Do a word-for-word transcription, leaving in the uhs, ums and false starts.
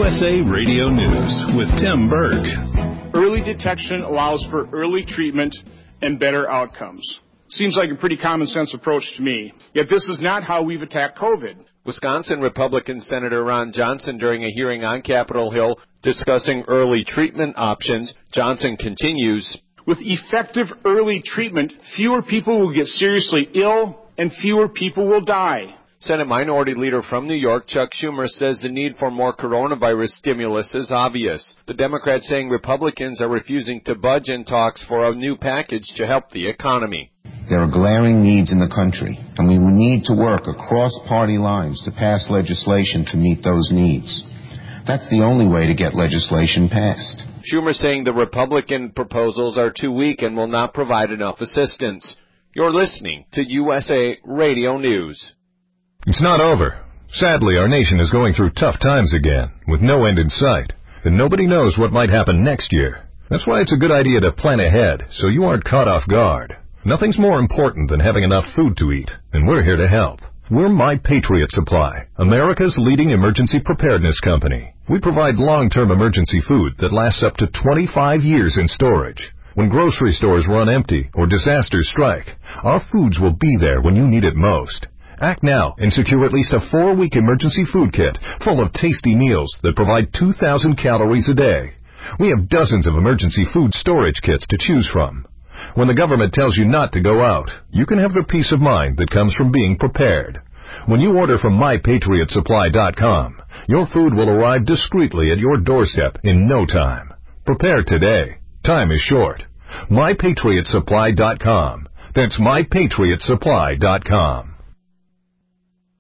S A Radio News with Tim Berg. Early detection allows for early treatment and better outcomes. Seems like a pretty common sense approach to me. Yet this is not how we've attacked COVID. Wisconsin Republican Senator Ron Johnson during a hearing on Capitol Hill discussing early treatment options. Johnson continues, with effective early treatment, fewer people will get seriously ill and fewer people will die. Senate Minority Leader from New York, Chuck Schumer, says the need for more coronavirus stimulus is obvious. The Democrats saying Republicans are refusing to budge in talks for a new package to help the economy. There are glaring needs in the country, and we will need to work across party lines to pass legislation to meet those needs. That's the only way to get legislation passed. Schumer saying the Republican proposals are too weak and will not provide enough assistance. You're listening to U S A Radio News. It's not over. Sadly, our nation is going through tough times again, with no end in sight, and nobody knows what might happen next year. That's why it's a good idea to plan ahead, so you aren't caught off guard. Nothing's more important than having enough food to eat, and we're here to help. We're My Patriot Supply, America's leading emergency preparedness company. We provide long-term emergency food that lasts up to twenty-five years in storage. When grocery stores run empty or disasters strike, our foods will be there when you need it most. Act now and secure at least a four-week emergency food kit full of tasty meals that provide two thousand calories a day. We have dozens of emergency food storage kits to choose from. When the government tells you not to go out, you can have the peace of mind that comes from being prepared. When you order from my patriot supply dot com, your food will arrive discreetly at your doorstep in no time. Prepare today. Time is short. my patriot supply dot com. That's my patriot supply dot com.